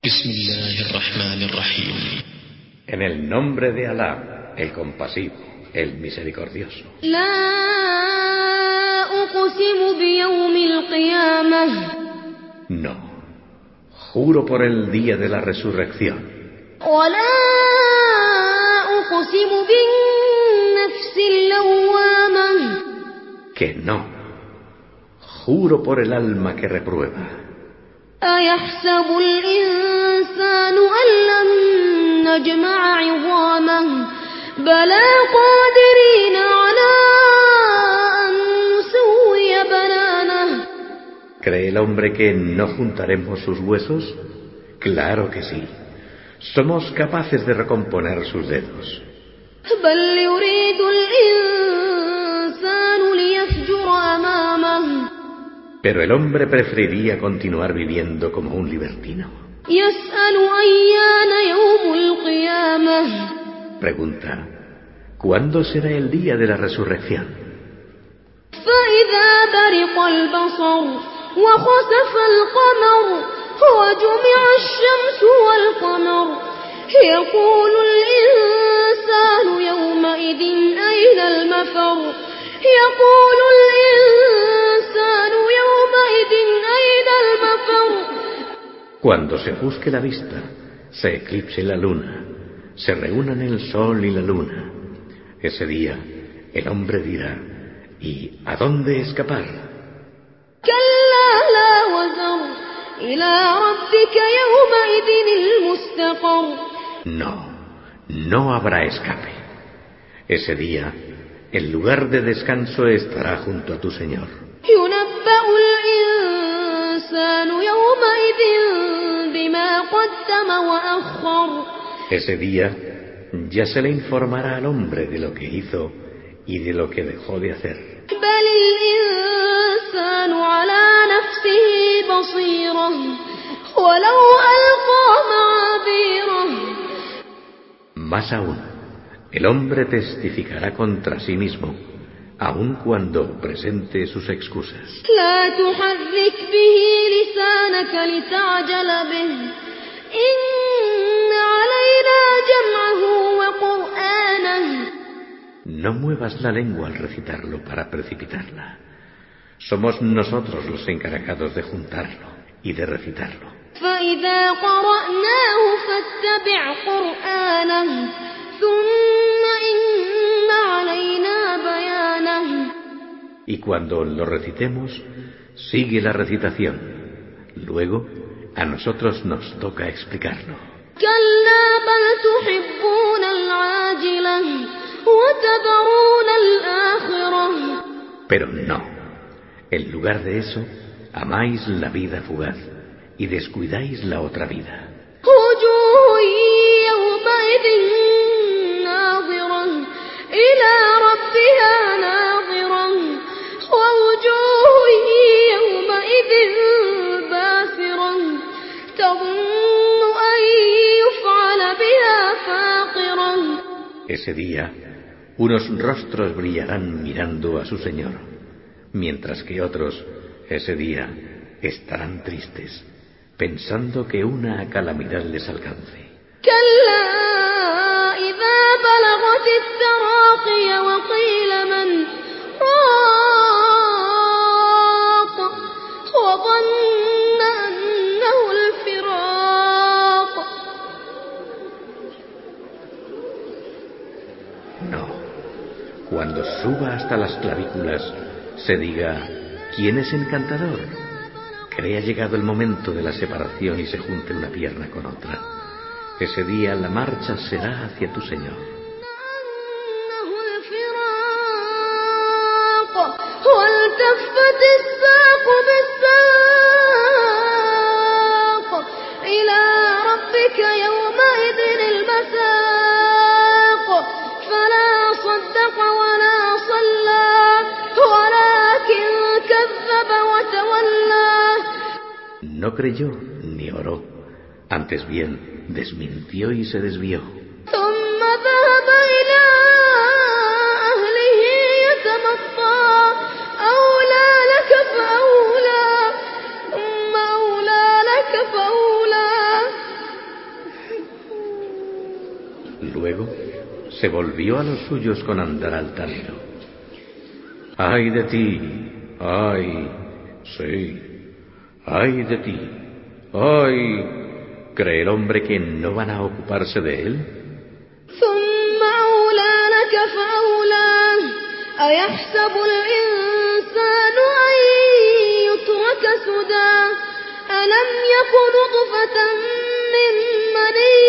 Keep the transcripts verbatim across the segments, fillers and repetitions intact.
Bismillahirrahmanirrahim. En el nombre de Alá, el compasivo, el misericordioso. La uqsimu biyawmil qiyamah. No, juro por el día de la resurrección. Wa la uqsimu bin nafsil lawwamah. Que no, juro por el alma que reprueba. أيحسب الإنسان أن لن نجمع عظامه بلى قادرين على أن نسوي بنانه. ¿Cree el hombre que no juntaremos sus huesos? Claro que sí. Somos capaces de recomponer sus dedos. بل يريد الإنسان ليفجر أمامه. Pero el hombre preferiría continuar viviendo como un libertino. يسأل أيان يوم القيامة. Pregunta, ¿cuándo será el día de la resurrección? فإذا برق البصر وخسف القمر وجمع الشمس والقمر يقول الإنسان يومئذ أين المفر يقول الإنسان يومئذ أين المفر. Cuando se ofusque la vista, se eclipse la luna, se reúnan el sol y la luna, ese día el hombre dirá, ¿y a dónde escapar? كلا لا وزر إلى ربك يومئذ المستقر. No, no habrá escape. Ese día el lugar de descanso estará junto a tu Señor. ينبأ الإنسان يومئذ بما قدم وأخر. Ese día ya se le informará al hombre de lo que hizo y de lo que dejó de hacer. بل الإنسان على نفسه بصيرة ولو ألقى معاذيره. Más aún, el hombre testificará contra sí mismo, aun cuando presente sus excusas. لا تحرك به لسانك لتعجل به إن علينا جمعه وقرآنه. No muevas la lengua al recitarlo para precipitarla. Somos nosotros los encargados de juntarlo y de recitarlo. فإذا قرأناه فاتبع قرآنه ثم إن علينا بيانه. Y cuando lo recitemos, sigue la recitación. Luego, a nosotros nos toca explicarlo. كلا بل تحبون العاجلة وتذرون الآخرة. Pero no, en lugar de eso, amáis la vida fugaz y descuidáis la otra vida. وجوه يومئذ ناظرة إلى ربها ناظرة ووجوه يومئذ باسرة تظن أن يفعل بها فاقرة. Ese día, unos rostros brillarán mirando a su Señor, mientras que otros, ese día, estarán tristes, pensando que una calamidad les alcance. كلا إذا بلغت التراقي وقيل من راق وظن أنه الفراق. No, cuando suba hasta las clavículas, se diga, ¿quién es encantador? Que ha llegado el momento de la separación y se junte una pierna con otra. Ese día la marcha será hacia tu Señor. أنه الفراق والتفت الساق بالساق إلى ربك يومئذ المساق فلا صدق ولا صلى ولكن كذب وتولى. No creyó ni oró, antes bien desmintió y se desvió. ثم ذهب إلى أهله يتمطى أولى لك فأولى ثم أولى لك فأولى Luego se volvió a los suyos con andar altanero. ¡Ay de ti! ¡Ay! Sí. ¡Ay de ti! ¡Ay! ¿Cree el hombre que no van a ocuparse de él? ثم أولى لك فأولى أيحسب الإنسان أن يترك سدى ألم يك نطفة من مني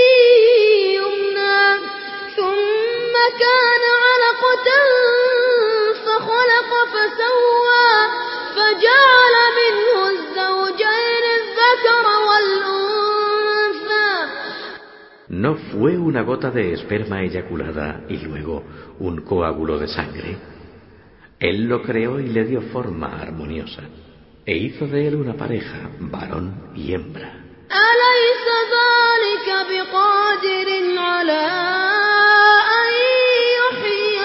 يمنى ثم كان علقة فخلق فسوى فجعل منه الزوجين الذكر والأنثى. ¿No fue una gota de esperma eyaculada y luego un coágulo de sangre? Él lo creó y le dio forma armoniosa, e hizo de él una pareja, varón y hembra. أليس ذلك بقادر على أن يحيي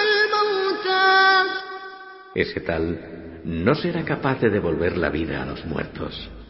الموتى. Ese tal no será capaz de devolver la vida a los muertos.